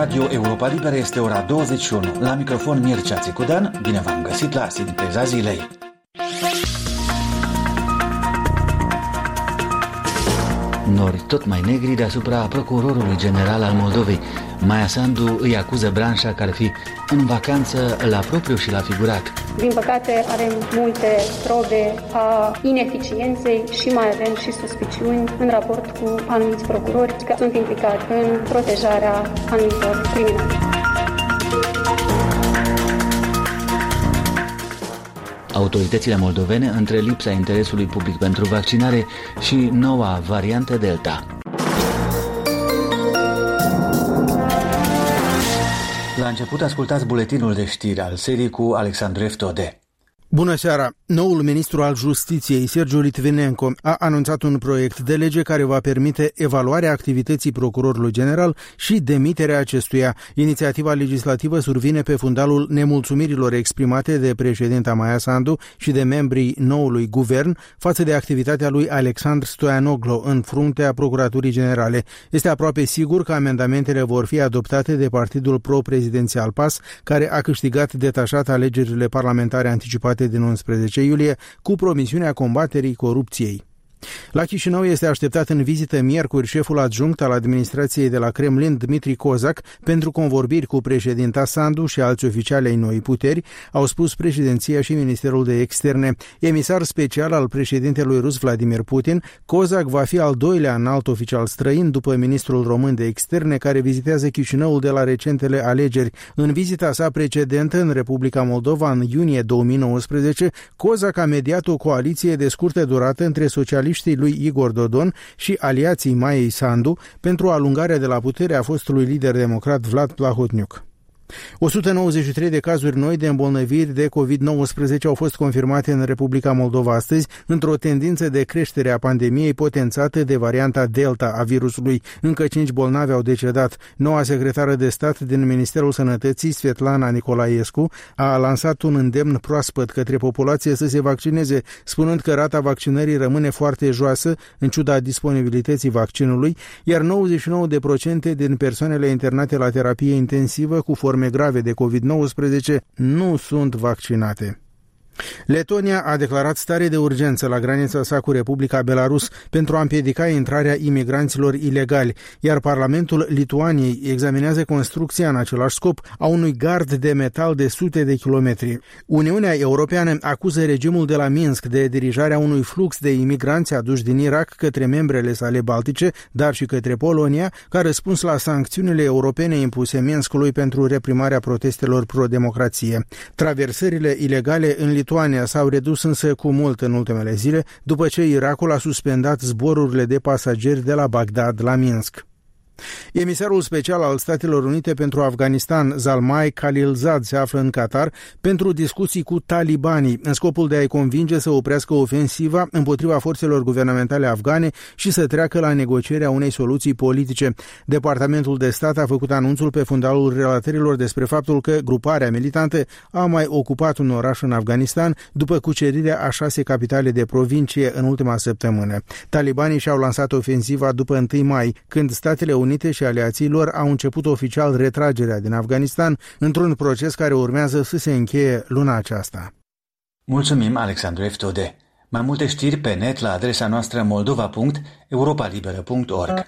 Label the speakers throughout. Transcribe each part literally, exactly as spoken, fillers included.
Speaker 1: Radio Europa Liberă este ora douăzeci și unu. La microfon Mircea Țicudan, bine v-am găsit la Sinteza Zilei. Nori tot mai negri deasupra procurorului general al Moldovei. Maia Sandu îi acuză branșa că ar fi în vacanță la propriu și la figurat.
Speaker 2: Din păcate avem multe probe a ineficienței și mai avem și suspiciuni în raport cu anumiți procurori care sunt implicați în protejarea anumitor criminali.
Speaker 1: Autoritățile moldovene între lipsa interesului public pentru vaccinare și noua variantă Delta. La început ascultați buletinul de știri al serii cu Alexandru Eftode.
Speaker 3: Bună seara! Noul ministru al Justiției, Sergiu Litvinenko, a anunțat un proiect de lege care va permite evaluarea activității procurorului general și demiterea acestuia. Inițiativa legislativă survine pe fundalul nemulțumirilor exprimate de președinta Maia Sandu și de membrii noului guvern față de activitatea lui Alexandru Stoianoglo în fruntea Procuraturii Generale. Este aproape sigur că amendamentele vor fi adoptate de partidul pro-prezidențial P A S, care a câștigat detașat alegerile parlamentare anticipate din unsprezece iulie, cu promisiunea combaterii corupției. La Chișinău este așteptat în vizită miercuri șeful adjunct al administrației de la Kremlin, Dmitri Kozak, pentru convorbiri cu președinta Sandu și alți oficiali ai Noii Puteri, au spus președinția și Ministerul de Externe. Emisar special al președintelui rus Vladimir Putin, Kozak va fi al doilea înalt oficial străin după ministrul român de Externe, care vizitează Chișinăul de la recentele alegeri. În vizita sa precedentă în Republica Moldova în iunie două mii nouăsprezece, Kozak a mediat o coaliție de scurtă durată între socialiști lui Igor Dodon și aliații Maiei Sandu pentru alungarea de la putere a fostului lider democrat Vlad Plahotniuc. o sută nouăzeci și trei de cazuri noi de îmbolnăviri de covid nouăsprezece au fost confirmate în Republica Moldova astăzi, într-o tendință de creștere a pandemiei potențată de varianta Delta a virusului. Încă cinci bolnavi au decedat. Noua secretară de stat din Ministerul Sănătății, Svetlana Nicolaescu, a lansat un îndemn proaspăt către populație să se vaccineze, spunând că rata vaccinării rămâne foarte joasă în ciuda disponibilității vaccinului, iar nouăzeci și nouă la sută din persoanele internate la terapie intensivă cu forme grave de covid nouăsprezece nu sunt vaccinate. Letonia a declarat stare de urgență la granița sa cu Republica Belarus pentru a împiedica intrarea imigranților ilegali, iar Parlamentul Lituaniei examinează construcția în același scop a unui gard de metal de sute de kilometri. Uniunea Europeană acuză regimul de la Minsk de dirijarea unui flux de imigranți aduși din Irak către membrele sale baltice, dar și către Polonia, ca răspuns la sancțiunile europene impuse Minskului pentru reprimarea protestelor pro-democrație. Traversările ilegale în Lituania s-au redus însă cu mult în ultimele zile, după ce Irakul a suspendat zborurile de pasageri de la Bagdad la Minsk. Emisarul special al Statelor Unite pentru Afganistan, Zalmay Khalilzad, se află în Qatar pentru discuții cu talibanii, în scopul de a-i convinge să oprească ofensiva împotriva forțelor guvernamentale afgane și să treacă la negocierea unei soluții politice. Departamentul de stat a făcut anunțul pe fundalul relatărilor despre faptul că gruparea militantă a mai ocupat un oraș în Afganistan după cucerirea a șase capitale de provincie în ultima săptămână. Talibanii și-au lansat ofensiva după întâi mai, când Statele Unite și aliații lor au început oficial retragerea din Afganistan, într-un proces care urmează să se încheie luna aceasta.
Speaker 1: Mulțumim, Alexandru Eftode. Mai multe știri pe net la adresa noastră moldova punct europa liberă punct org.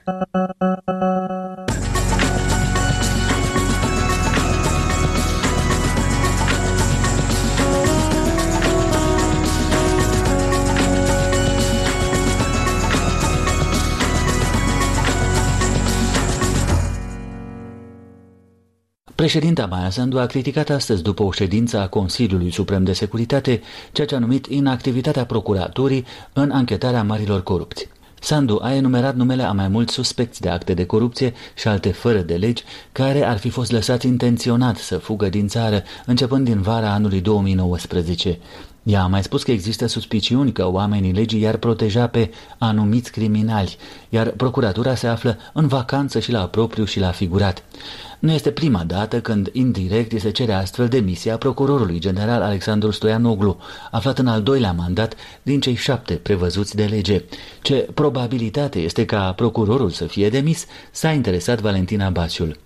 Speaker 1: Președinta Maia Sandu a criticat astăzi, după o ședință a Consiliului Suprem de Securitate, ceea ce a numit inactivitatea procuraturii în anchetarea marilor corupți. Sandu a enumerat numele a mai mulți suspecți de acte de corupție și alte fără de legi care ar fi fost lăsați intenționat să fugă din țară, începând din vara anului două mii nouăsprezece. Ea a mai spus că există suspiciuni că oamenii legii i-ar proteja pe anumiți criminali, iar procuratura se află în vacanță și la propriu și la figurat. Nu este prima dată când indirect îi se cere astfel demisia procurorului general Alexandru Stoianoglu, aflat în al doilea mandat din cei șapte prevăzuți de lege. Ce probabilitate este ca procurorul să fie demis, s-a interesat Valentina Basiul.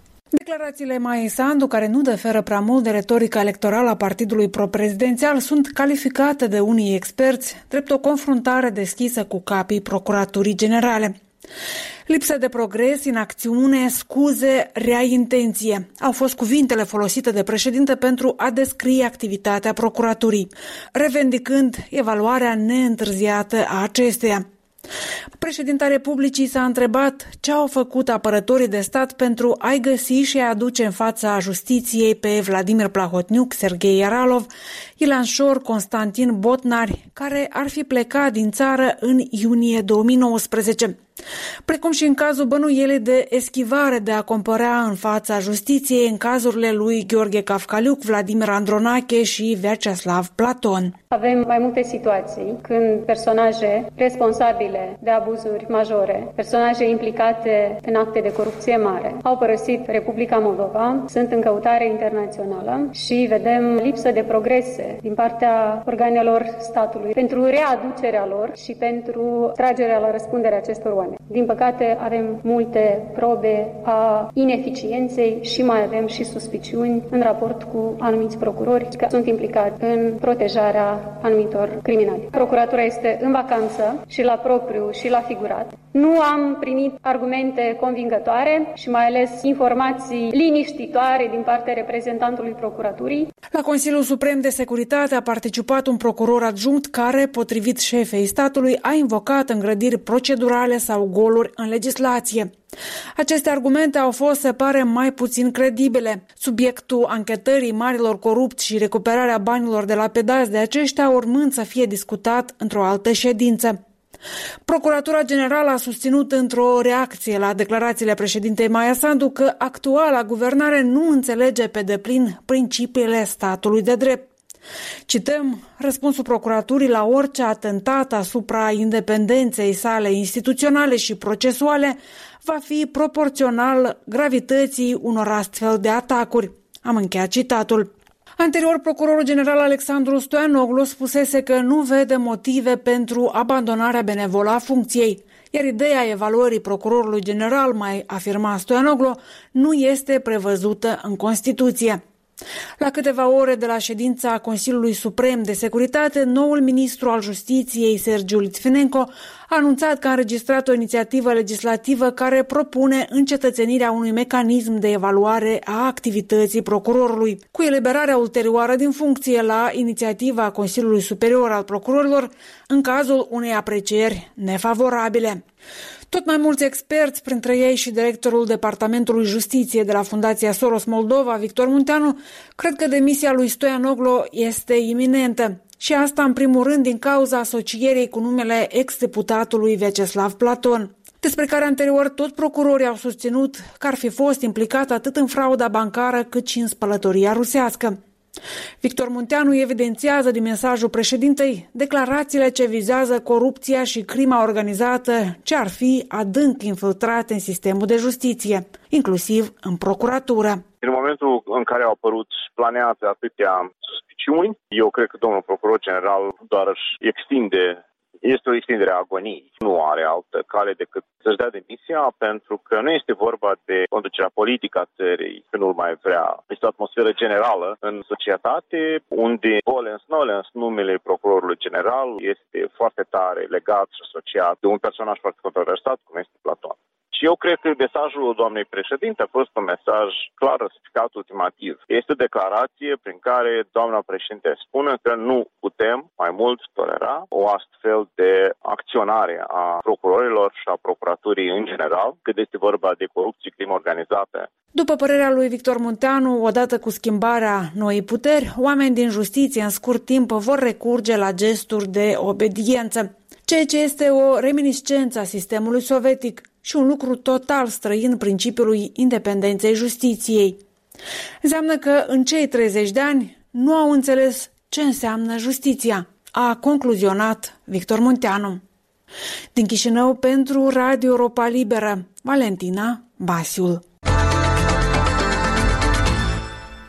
Speaker 4: Declarațiile Maiei Sandu, care nu diferă prea mult de retorica electorală a partidului pro-prezidențial, sunt calificate de unii experți drept o confruntare deschisă cu capii Procuraturii Generale. Lipsă de progres, inacțiune, scuze, rea intenție au fost cuvintele folosite de președinte pentru a descrie activitatea procuraturii, revendicând evaluarea neîntârziată a acesteia. Președinta Republicii s-a întrebat ce au făcut apărătorii de stat pentru a-i găsi și a aduce în fața justiției pe Vladimir Plahotniuc, Serghei Yaralov, Ilan Șor, Constantin Botnari, care ar fi plecat din țară în iunie două mii nouăsprezece. Precum și în cazul bănuielii de eschivare de a compărea în fața justiției în cazurile lui Gheorghe Cafcaliuc, Vladimir Andronache și Vyacheslav Platon.
Speaker 2: Avem mai multe situații când personaje responsabile de abuzuri majore, personaje implicate în acte de corupție mare, au părăsit Republica Moldova, sunt în căutare internațională și vedem lipsă de progrese din partea organelor statului pentru readucerea lor și pentru tragerea la răspundere acestor oameni. Din păcate, avem multe probe a ineficienței și mai avem și suspiciuni în raport cu anumiți procurori care sunt implicați în protejarea anumitor criminali. Procuratura este în vacanță și la propriu și la figurat. Nu am primit argumente convingătoare și mai ales informații liniștitoare din partea reprezentantului procuraturii.
Speaker 4: La Consiliul Suprem de Securitate a participat un procuror adjunct care, potrivit șefei statului, a invocat îngrădiri procedurale sau goluri în legislație. Aceste argumente au fost, se pare, mai puțin credibile. Subiectul anchetării marilor corupți și recuperarea banilor de la pedați de aceștia urmând să fie discutat într-o altă ședință. Procuratura Generală a susținut într-o reacție la declarațiile președintei Maia Sandu că actuala guvernare nu înțelege pe deplin principiile statului de drept. Cităm răspunsul procuraturii la orice atentat asupra independenței sale instituționale și procesuale va fi proporțional gravității unor astfel de atacuri. Am încheiat citatul. Anterior, procurorul general Alexandru Stoianoglu spusese că nu vede motive pentru abandonarea benevolă a funcției, iar ideea evaluării procurorului general, mai afirma Stoianoglu, nu este prevăzută în Constituție. La câteva ore de la ședința Consiliului Suprem de Securitate, noul ministru al Justiției, Sergiu Litvinenko, a anunțat că a înregistrat o inițiativă legislativă care propune încetățenirea unui mecanism de evaluare a activității procurorului, cu eliberarea ulterioară din funcție la inițiativa Consiliului Superior al Procurorilor în cazul unei aprecieri nefavorabile. Tot mai mulți experți, printre ei și directorul Departamentului Justiție de la Fundația Soros Moldova, Victor Munteanu, cred că demisia lui Stoianoglu este iminentă. Și asta, în primul rând, din cauza asocierii cu numele ex-deputatului Vyacheslav Platon, despre care anterior tot procurorii au susținut că ar fi fost implicat atât în frauda bancară cât și în spălătoria rusească. Victor Munteanu evidențiază din mesajul președintei declarațiile ce vizează corupția și crima organizată ce ar fi adânc infiltrate în sistemul de justiție, inclusiv în procuratură.
Speaker 5: În momentul în care au apărut planeate atâtea suspiciuni, eu cred că domnul procuror general doar își extinde Este o extindere a agoniei. Nu are altă cale decât să-și dea demisia, pentru că nu este vorba de conducerea politică a țării, că nu mai vrea. Este o atmosferă generală în societate, unde Volens Nolens, numele procurorului general, este foarte tare legat și asociat de un personaj foarte controversat, cum este Platon. Și eu cred că mesajul doamnei președinte a fost un mesaj clar răspicat ultimativ. Este o declarație prin care doamna președinte spune că nu putem mai mult tolera o astfel de acționare a procurorilor și a procuraturii în general, cât este vorba de corupție, crimă organizată.
Speaker 4: După părerea lui Victor Munteanu, odată cu schimbarea noii puteri, oameni din justiție în scurt timp vor recurge la gesturi de obediență, ceea ce este o reminiscență a sistemului sovietic și un lucru total străin principiului independenței justiției. Înseamnă că în cei treizeci de ani nu au înțeles ce înseamnă justiția, a concluzionat Victor Munteanu. Din Chișinău pentru Radio Europa Liberă, Valentina Basiul.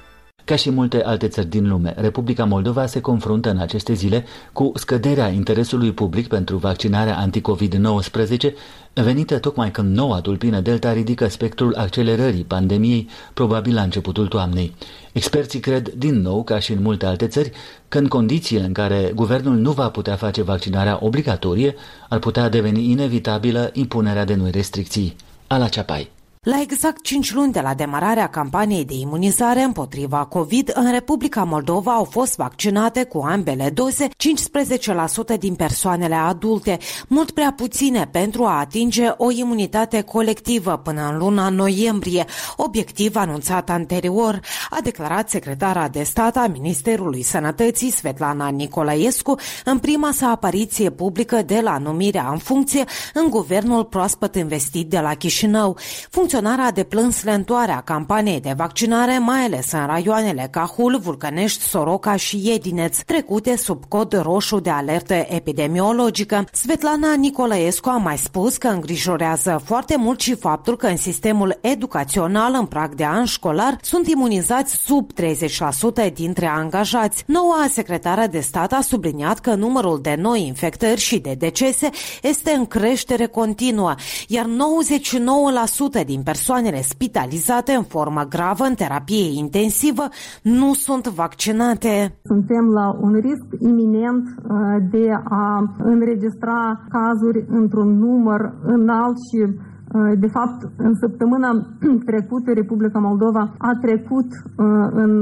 Speaker 1: Ca și multe alte țări din lume, Republica Moldova se confruntă în aceste zile cu scăderea interesului public pentru vaccinarea anti-covid nouăsprezece, venită tocmai când noua tulpină Delta ridică spectrul accelerării pandemiei, probabil la începutul toamnei. Experții cred, din nou, ca și în multe alte țări, că în condițiile în care guvernul nu va putea face vaccinarea obligatorie, ar putea deveni inevitabilă impunerea de noi restricții. Ala Ceapai.
Speaker 6: La exact cinci luni de la demararea campaniei de imunizare împotriva COVID, în Republica Moldova au fost vaccinate cu ambele doze cincisprezece la sută din persoanele adulte, mult prea puține pentru a atinge o imunitate colectivă până în luna noiembrie, obiectiv anunțat anterior, a declarat secretara de stat a Ministerului Sănătății, Svetlana Nicolaescu, în prima sa apariție publică de la numirea în funcție în guvernul proaspăt investit de la Chișinău. Funcționarea a deplâns lentoarea campaniei de vaccinare, mai ales în raioanele Cahul, Vulcănești, Soroca și Iedineț, trecute sub cod roșu de alertă epidemiologică. Svetlana Nicolaescu a mai spus că îngrijorează foarte mult și faptul că în sistemul educațional, în prag de an școlar, sunt imunizați sub treizeci la sută dintre angajați. Noua secretară de stat a subliniat că numărul de noi infectări și de decese este în creștere continuă, iar nouăzeci și nouă la sută din persoanele spitalizate în formă gravă în terapie intensivă nu sunt vaccinate.
Speaker 7: Suntem la un risc iminent de a înregistra cazuri într-un număr înalt și de fapt, în săptămâna trecută, Republica Moldova a trecut în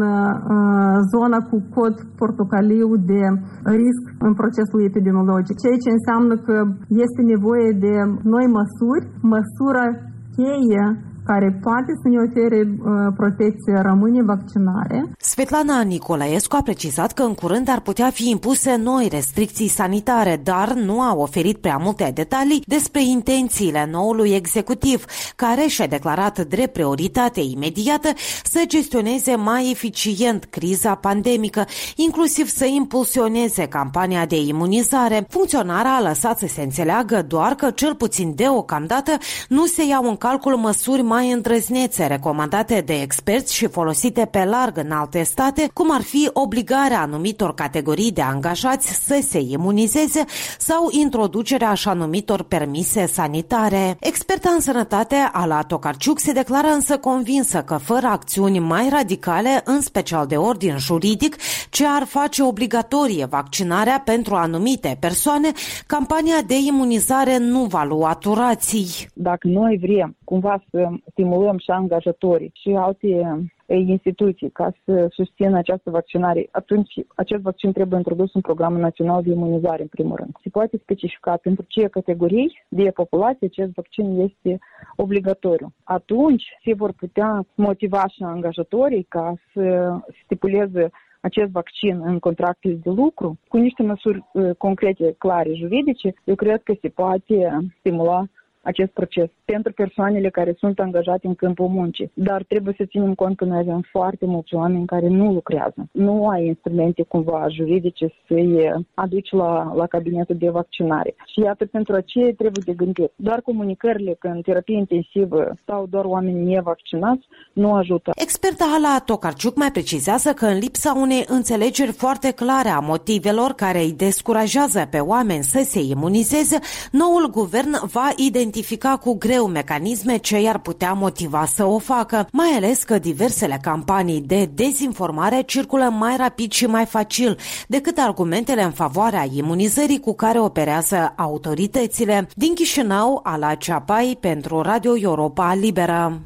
Speaker 7: zona cu cod portocaliu de risc în procesul epidemiologic, ceea ce înseamnă că este nevoie de noi măsuri, măsura cheie care poate să ne ofere uh, protecție rămâne vaccinare.
Speaker 6: Svetlana Nicolaescu a precizat că în curând ar putea fi impuse noi restricții sanitare, dar nu a oferit prea multe detalii despre intențiile noului executiv, care și-a declarat drept prioritate imediată să gestioneze mai eficient criza pandemică, inclusiv să impulsioneze campania de imunizare. Funcționarea a lăsat să se înțeleagă doar că, cel puțin deocamdată, nu se iau în calcul măsuri mai mai îndrăznețe recomandate de experți și folosite pe larg în alte state, cum ar fi obligarea anumitor categorii de angajați să se imunizeze sau introducerea așa numitor permise sanitare. Experta în sănătate, Ala Tokarciuk, se declară însă convinsă că fără acțiuni mai radicale, în special de ordin juridic, ce ar face obligatorie vaccinarea pentru anumite persoane, campania de imunizare nu va lua turații.
Speaker 8: Dacă noi vrem cumva să stimulăm și angajatorii și alte instituții ca să susțină această vaccinare, atunci acest vaccin trebuie introdus în Programul Național de Imunizare, în primul rând. Se poate specifica pentru ce categorii de populație acest vaccin este obligatoriu. Atunci se vor putea motiva și angajatorii ca să stipuleze acest vaccin în contractele de lucru cu niște măsuri uh, concrete, clare, juridice. Eu cred că se poate stimula acest proces pentru persoanele care sunt angajate în câmpul muncii. Dar trebuie să ținem cont că noi avem foarte mulți oameni care nu lucrează. Nu ai instrumente cumva juridice să-i aduci la, la cabinetul de vaccinare. Și iată, pentru aceea trebuie de gândit. Doar comunicările că în terapie intensivă sau doar oameni nevaccinați nu ajută.
Speaker 6: Experta Ala Tokarciuk mai precizează că în lipsa unei înțelegeri foarte clare a motivelor care îi descurajează pe oameni să se imunizeze, noul guvern va identifica cu greu mecanisme ce i-ar putea motiva să o facă, mai ales că diversele campanii de dezinformare circulă mai rapid și mai facil decât argumentele în favoarea imunizării cu care operează autoritățile. Din Chișinău, Ala Ceapai pentru Radio Europa Liberă.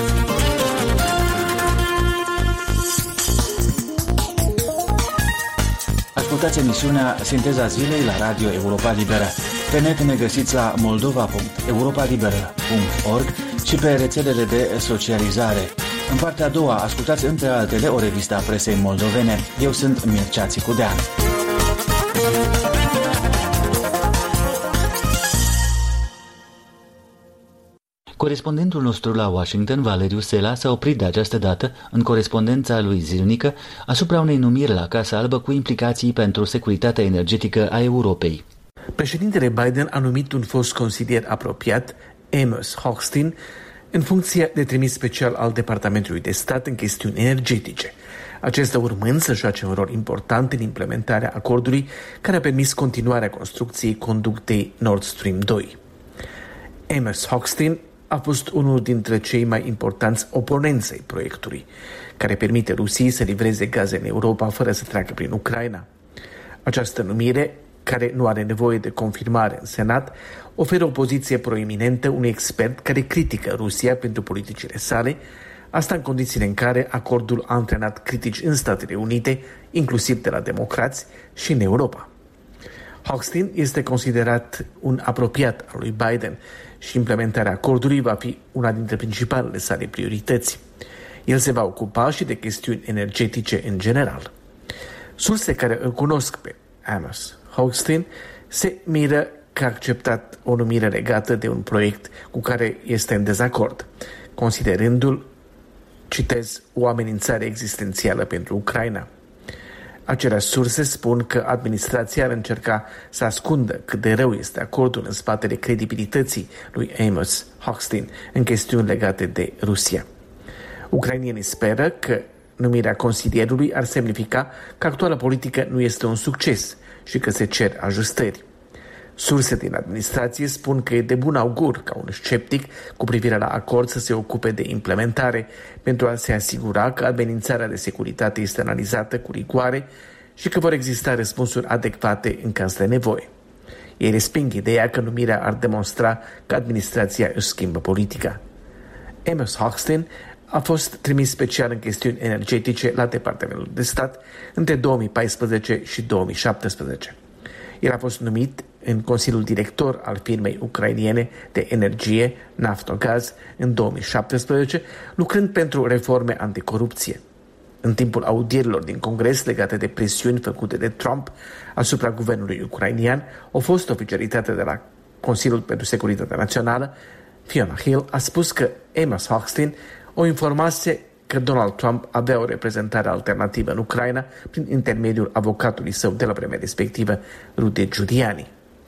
Speaker 1: Ascultați emisiunea Sinteza Zilei la Radio Europa Liberă. Pe net ne găsiți la moldova punct europa liberă punct org și pe rețelele de socializare. În partea a doua, ascultați între altele o revistă a presei moldovene. Eu sunt Mircea Țicudean. Corespondentul nostru la Washington, Valeriu Sela, s-a oprit de această dată în corespondența lui zilnică asupra unei numiri la Casa Albă cu implicații pentru securitatea energetică a Europei.
Speaker 9: Președintele Biden a numit un fost consilier apropiat, Amos Hochstein, în funcție de trimis special al Departamentului de Stat în chestiuni energetice, acesta urmând să joace un rol important în implementarea acordului care a permis continuarea construcției conductei Nord Stream doi. Amos Hochstein a fost unul dintre cei mai importanți oponenți ai proiectului, care permite Rusiei să livreze gaze în Europa fără să treacă prin Ucraina. Această numire, care nu are nevoie de confirmare în Senat, oferă o poziție proeminentă unui expert care critică Rusia pentru politicile sale, asta în condițiile în care acordul a antrenat critici în Statele Unite, inclusiv de la democrați, și în Europa. Hochstein este considerat un apropiat al lui Biden și implementarea acordului va fi una dintre principalele sale priorități. El se va ocupa și de chestiuni energetice în general. Surse care îl cunosc pe Amos Hochstein se miră că a acceptat o numire legată de un proiect cu care este în dezacord, considerându-l, citez, o amenințare existențială pentru Ucraina. Aceleași surse spun că administrația ar încerca să ascundă cât de rău este acordul în spatele credibilității lui Amos Hochstein în chestiuni legate de Rusia. Ucrainienii speră că numirea consilierului ar semnifica că actuala politică nu este un succes și că se cer ajustări. Surse din administrație spun că e de bun augur ca un sceptic cu privire la acord să se ocupe de implementare pentru a se asigura că amenințarea de securitate este analizată cu rigoare și că vor exista răspunsuri adecvate în caz de nevoie. Ei resping ideea că numirea ar demonstra că administrația își schimbă politica. Amos Hochstein a fost trimis special în chestiuni energetice la Departamentul de Stat între două mii paisprezece și două mii șaptesprezece. El a fost numit în Consiliul Director al firmei ucrainiene de energie Naftogaz în două mii șaptesprezece, lucrând pentru reforme anticorupție. În timpul audierilor din Congres legate de presiuni făcute de Trump asupra guvernului ucrainian, o fostă oficialitate de la Consiliul pentru Securitatea Națională, Fiona Hill, a spus că Amos Hochstein o informase că Donald Trump avea o reprezentare alternativă în Ucraina prin intermediul avocatului său de la vremea respectivă, Rudy Giuliani.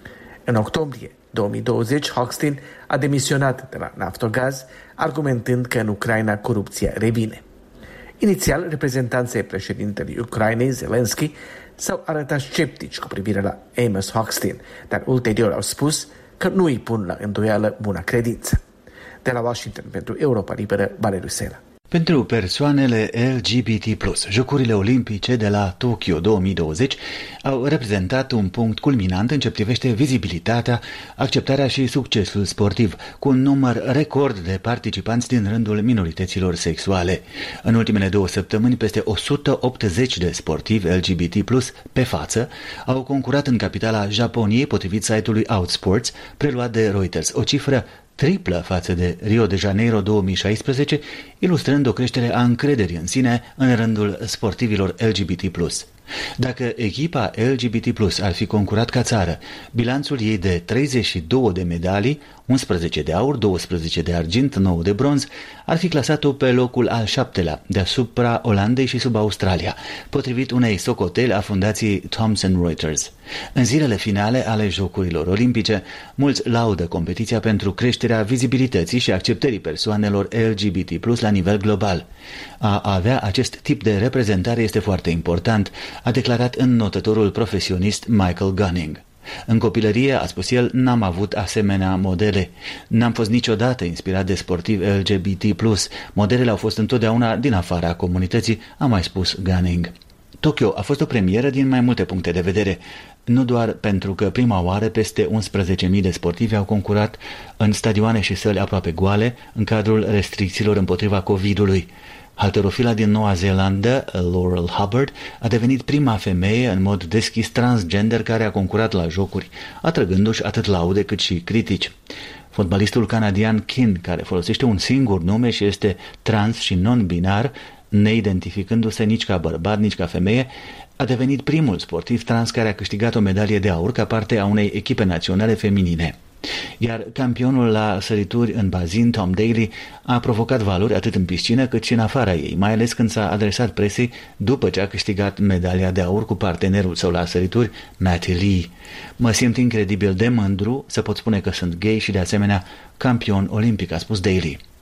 Speaker 9: În octombrie două mii douăzeci, Hochstein a demisionat de la Naftogaz, argumentând că în Ucraina corupția revine. Inițial, reprezentanții președintelui Ucrainei, Zelensky, s-au arătat sceptici cu privire la Amos Hochstein, dar ulterior au spus că nu îi pun la îndoială buna credință. De la Washington pentru Europa Liberă, Valeriu Sela.
Speaker 1: Pentru persoanele L G B T plus, Jocurile Olimpice de la Tokyo două mii douăzeci au reprezentat un punct culminant în ce privește vizibilitatea, acceptarea și succesul sportiv, cu un număr record de participanți din rândul minorităților sexuale. În ultimele două săptămâni, peste o sută optzeci de sportivi L G B T plus pe față au concurat în capitala Japoniei, potrivit site-ului Outsports, preluat de Reuters, o cifră triplă față de Rio de Janeiro două mii șaisprezece, ilustrând o creștere a încrederii în sine în rândul sportivilor L G B T plus. Dacă echipa L G B T plus ar fi concurat ca țară, bilanțul ei de treizeci și două de medalii, unsprezece de aur, douăsprezece de argint, nouă de bronz, ar fi clasat-o pe locul al șaptelea, deasupra Olandei și sub Australia, potrivit unei socoteli a fundației Thomson Reuters. În zilele finale ale Jocurilor Olimpice, mulți laudă competiția pentru creșterea vizibilității și acceptării persoanelor L G B T plus la nivel global. A avea acest tip de reprezentare este foarte important, a declarat înnotătorul profesionist Michael Gunning. În copilărie, a spus el, n-am avut asemenea modele. N-am fost niciodată inspirat de sportivi L G B T plus. Modelele au fost întotdeauna din afara comunității, a mai spus Gunning. Tokyo a fost o premieră din mai multe puncte de vedere, nu doar pentru că prima oară peste unsprezece mii de sportivi au concurat în stadioane și săli aproape goale în cadrul restricțiilor împotriva COVID-ului. Halterofila din Noua Zeelandă, Laurel Hubbard, a devenit prima femeie în mod deschis transgender care a concurat la jocuri, atrăgându-și atât laude cât și critici. Fotbalistul canadian Keane, care folosește un singur nume și este trans și non-binar, neidentificându-se nici ca bărbat, nici ca femeie, a devenit primul sportiv trans care a câștigat o medalie de aur ca parte a unei echipe naționale feminine. Iar campionul la sărituri în bazin, Tom Daley, a provocat valori atât în piscină cât și în afara ei, mai ales când s-a adresat presei după ce a câștigat medalia de aur cu partenerul său la sărituri, Matty Lee. Mă simt incredibil de mândru să pot spune că sunt gay și de asemenea campion olimpic, a spus Daley.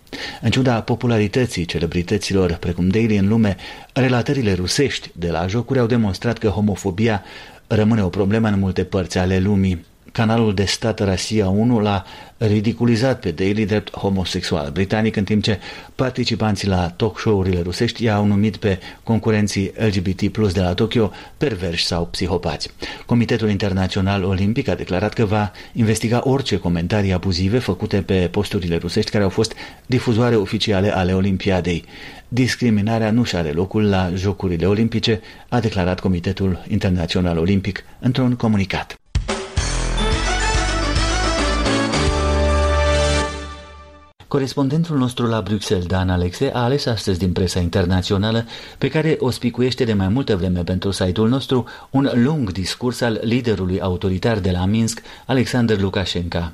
Speaker 1: În ciuda popularității celebrităților precum Daily în lume, relatările rusești de la jocuri au demonstrat că homofobia rămâne o problemă în multe părți ale lumii. Canalul de stat Rusia unu l-a ridiculizat pe Daily drept homosexual britanic, în timp ce participanții la talk show-urile rusești i-au numit pe concurenții L G B T plus de la Tokyo perverși sau psihopați. Comitetul Internațional Olimpic a declarat că va investiga orice comentarii abuzive făcute pe posturile rusești care au fost difuzoare oficiale ale Olimpiadei. Discriminarea nu și-are locul la Jocurile Olimpice, a declarat Comitetul Internațional Olimpic într-un comunicat. Corespondentul nostru la Bruxelles, Dan Alexe, a ales astăzi din presa internațională, pe care o spicuiește de mai multă vreme pentru site-ul nostru, un lung discurs al liderului autoritar de la Minsk, Alexander Lukashenko.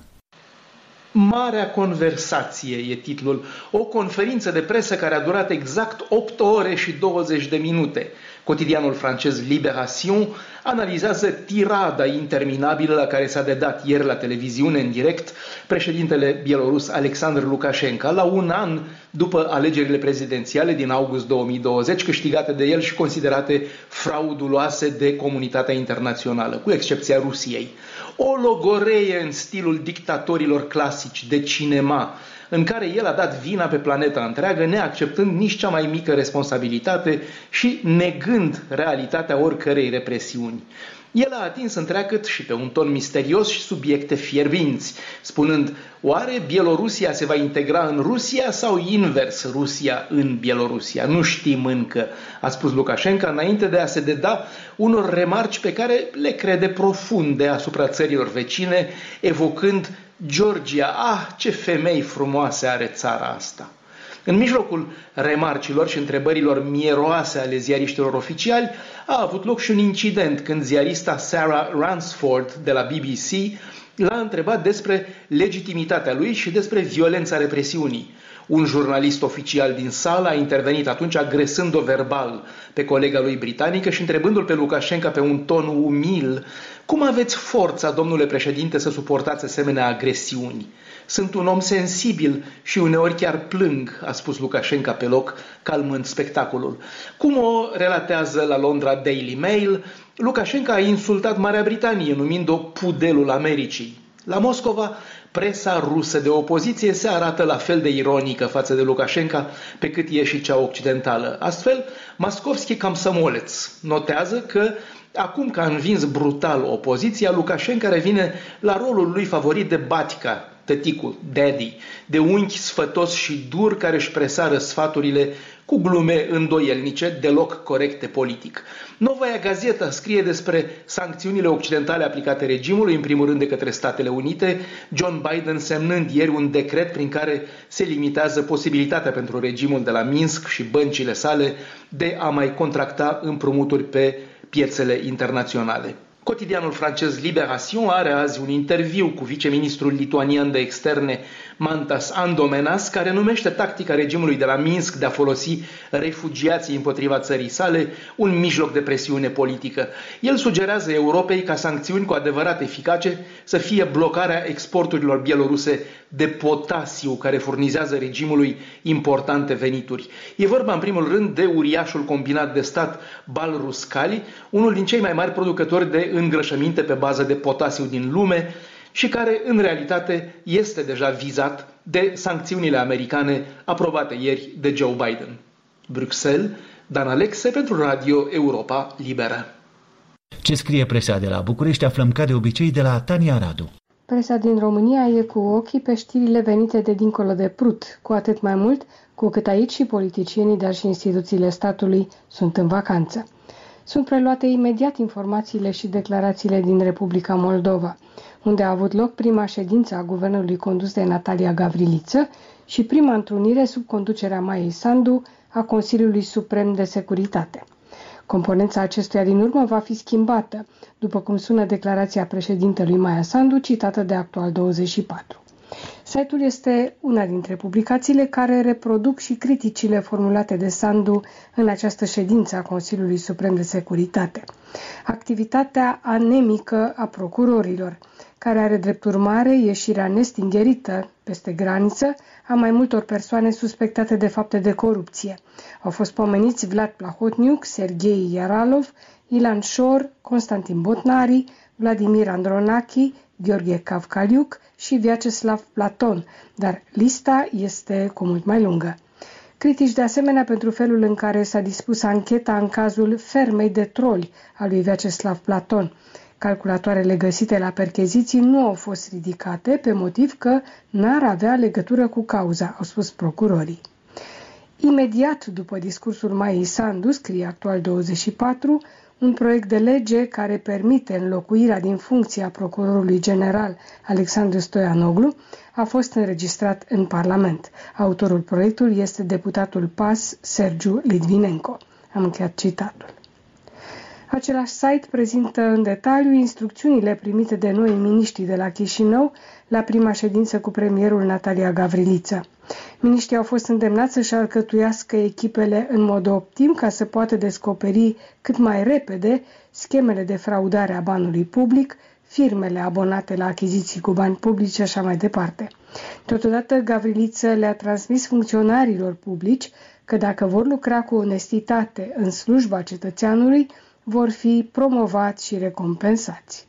Speaker 10: Marea conversație e titlul, o conferință de presă care a durat exact opt ore și douăzeci de minute. Cotidianul francez Libération analizează tirada interminabilă la care s-a dedat ieri la televiziune în direct președintele bielorus Alexander Lukashenko, la un an după alegerile prezidențiale din august două mii douăzeci, câștigate de el și considerate frauduloase de comunitatea internațională, cu excepția Rusiei. O logoreie în stilul dictatorilor clasici de cinema, în care el a dat vina pe planeta întreagă, neacceptând nici cea mai mică responsabilitate și negând realitatea oricărei represiuni. El a atins întreagăt și pe un ton misterios și subiecte fierbinți, spunând, oare Bielorusia se va integra în Rusia sau invers, Rusia în Bielorusia? Nu știm încă, a spus Lukashenko, înainte de a se deda unor remarci pe care le crede profunde asupra țărilor vecine, evocând Georgia, ah, ce femei frumoase are țara asta. În mijlocul remarcilor și întrebărilor mieroase ale ziariștilor oficiali, a avut loc și un incident când ziarista Sarah Ransford de la B B C l-a întrebat despre legitimitatea lui și despre violența represiunii. Un jurnalist oficial din sală a intervenit atunci agresând-o verbal pe colega lui britanică și întrebându-l pe Lukashenko pe un ton umil, cum aveți forța, domnule președinte, să suportați asemenea agresiuni? Sunt un om sensibil și uneori chiar plâng, a spus Lukashenko pe loc, calmând spectacolul. Cum o relatează la Londra Daily Mail, Lukashenko a insultat Marea Britanie, numind-o pudelul Americii. La Moscova, presa rusă de opoziție se arată la fel de ironică față de Lukashenko pe cât e și cea occidentală. Astfel, Moskovski Komsomolets notează că acum că a învins brutal opoziția, Lukashenko revine la rolul lui favorit de batica, tăticul, daddy, de unchi sfătos și dur care își presară sfaturile cu glume îndoielnice, deloc corecte politic. Novaia Gazeta scrie despre sancțiunile occidentale aplicate regimului, în primul rând de către Statele Unite, John Biden semnând ieri un decret prin care se limitează posibilitatea pentru regimul de la Minsk și băncile sale de a mai contracta împrumuturi pe piețele internaționale. Cotidianul francez Libération are azi un interviu cu viceministrul lituanian de externe Mantas Andomenas, care numește tactica regimului de la Minsk de a folosi refugiații împotriva țării sale un mijloc de presiune politică. El sugerează Europei ca sancțiuni cu adevărat eficace să fie blocarea exporturilor bieloruse de potasiu, care furnizează regimului importante venituri. E vorba în primul rând de uriașul combinat de stat Balruskali, unul din cei mai mari producători de îngrășăminte pe bază de potasiu din lume, și care, în realitate, este deja vizat de sancțiunile americane aprobate ieri de Joe Biden. Bruxelles, Dan Alexe pentru Radio Europa Liberă.
Speaker 1: Ce scrie presa de la București aflăm ca de obicei de la Tania Radu.
Speaker 11: Presa din România e cu ochii pe știrile venite de dincolo de Prut, cu atât mai mult cu cât aici și politicienii, dar și instituțiile statului sunt în vacanță. Sunt preluate imediat informațiile și declarațiile din Republica Moldova, unde a avut loc prima ședință a guvernului condus de Natalia Gavriliță și prima întrunire sub conducerea Maiei Sandu a Consiliului Suprem de Securitate. Componența acestuia din urmă va fi schimbată, după cum sună declarația președintelui Maia Sandu, citată de Actual douăzeci și patru. Site-ul este una dintre publicațiile care reproduc și criticile formulate de Sandu în această ședință a Consiliului Suprem de Securitate. Activitatea anemică a procurorilor, care are drept urmare ieșirea nestingherită peste graniță a mai multor persoane suspectate de fapte de corupție. Au fost pomeniți Vlad Plahotniuc, Serghei Yaralov, Ilan Șor, Constantin Botnari, Vladimir Andronachi, Gheorghe Cavcaliuc și Vyacheslav Platon, dar lista este cu mult mai lungă. Critici de asemenea pentru felul în care s-a dispus ancheta în cazul fermei de troli a lui Vyacheslav Platon. Calculatoarele găsite la percheziții nu au fost ridicate pe motiv că n-ar avea legătură cu cauza, au spus procurorii. Imediat după discursul Maiei Sandu, scrie Actual douăzeci și patru, un proiect de lege care permite înlocuirea din funcția procurorului general Alexandru Stoianoglu a fost înregistrat în Parlament. Autorul proiectului este deputatul P A S Sergiu Litvinenko. Am încheiat citatul. Același site prezintă în detaliu instrucțiunile primite de noi miniștri de la Chișinău la prima ședință cu premierul Natalia Gavriliță. Miniștrii au fost îndemnați să-și alcătuiască echipele în mod optim ca să poată descoperi cât mai repede schemele de fraudare a banului public, firmele abonate la achiziții cu bani publici și așa mai departe. Totodată, Gavriliță le-a transmis funcționarilor publici că dacă vor lucra cu onestitate în slujba cetățeanului, vor fi promovați și recompensați.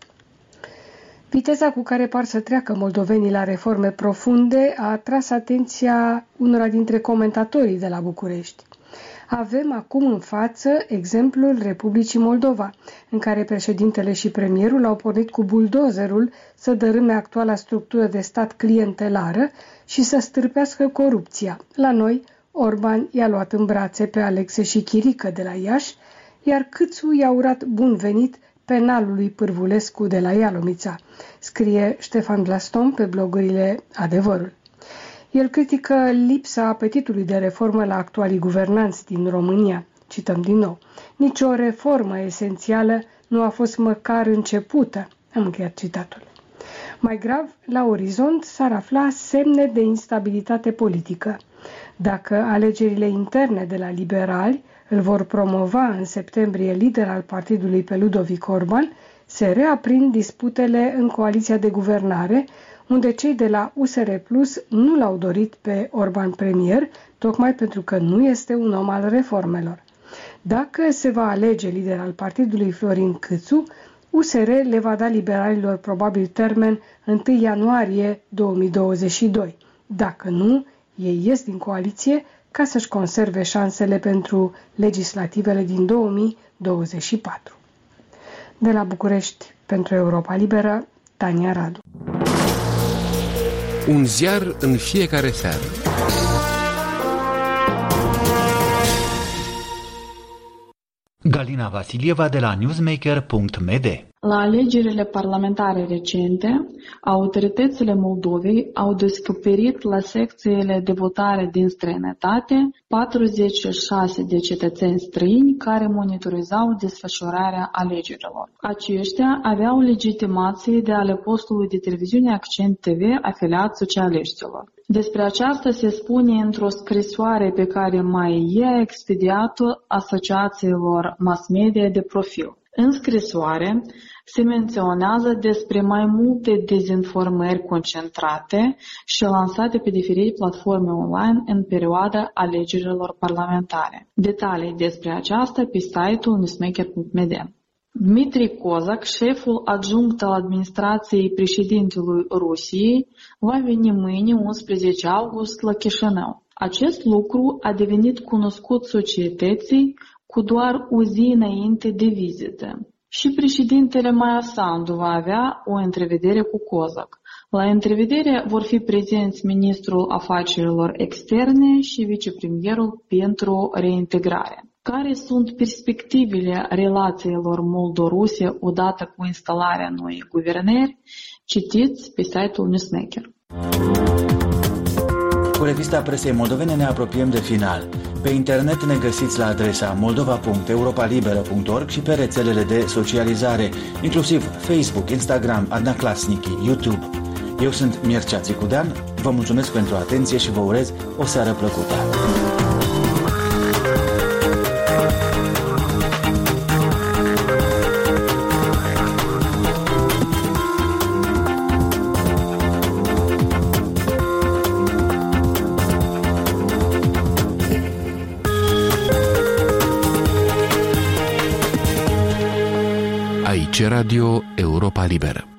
Speaker 11: Viteza cu care par să treacă moldovenii la reforme profunde a atras atenția unora dintre comentatorii de la București. Avem acum în față exemplul Republicii Moldova, în care președintele și premierul au pornit cu buldozerul să dărâme actuala structură de stat clientelară și să stârpească corupția. La noi, Orban i-a luat în brațe pe Alexe și Chirică de la Iași, iar Câțu i-a urat bun venit penalului Pârvulescu de la Ialomița, scrie Ștefan Glaston pe blogurile Adevărul. El critică lipsa apetitului de reformă la actualii guvernanți din România. Cităm din nou. Nici o reformă esențială nu a fost măcar începută. Am încheiat citatul. Mai grav, la orizont s-ar afla semne de instabilitate politică. Dacă alegerile interne de la liberali îl vor promova în septembrie lider al partidului pe Ludovic Orban, se reaprind disputele în coaliția de guvernare, unde cei de la U S R Plus nu l-au dorit pe Orban premier, tocmai pentru că nu este un om al reformelor. Dacă se va alege lider al partidului Florin Câțu, U S R le va da liberalilor probabil termen întâi ianuarie două mii douăzeci și doi. Dacă nu, ei ies din coaliție ca să-și conserve șansele pentru legislativele din două mii douăzeci și patru. De la București, pentru Europa Liberă, Tania Radu.
Speaker 12: Un ziar în fiecare seară.
Speaker 1: Galina Vasilieva de la newsmaker punct m d.
Speaker 13: La alegerile parlamentare recente, autoritățile Moldovei au descoperit la secțiile de votare din străinătate patruzeci și șase de cetățeni străini care monitorizau desfășurarea alegerilor. Aceștia aveau legitimație de ale postului de televiziune Accent T V afiliat socialiștilor. Despre aceasta se spune într-o scrisoare pe care mai e expediat-o asociațiilor mass media de profil. În scrisoare se menționează despre mai multe dezinformări concentrate și lansate pe diferite platforme online în perioada alegerilor parlamentare. Detalii despre aceasta pe site-ul newsmaker punct m d. Dmitri Kozak, șeful adjunct al administrației președintelui Rusiei, va veni mâine, unsprezece august, la Chișinău. Acest lucru a devenit cunoscut societății cu doar o zi înainte de vizită. Și președintele Maia Sandu va avea o întrevedere cu Kozak. La întrevedere vor fi prezenți ministrul afacerilor externe și vicepremierul pentru reintegrare. Care sunt perspectivele relațiilor Moldorusia odată cu instalarea noii guvernări? Citiți pe site-ul Newsmaker.
Speaker 1: Cu revista presei moldovene ne apropiem de final. Pe internet ne găsiți la adresa moldova punct europa liberă punct org și pe rețelele de socializare, inclusiv Facebook, Instagram, Adna Klasnici, YouTube. Eu sunt Mircea Țicudean, vă mulțumesc pentru atenție și vă urez o seară plăcută.
Speaker 12: Aici Radio Europa Liberă.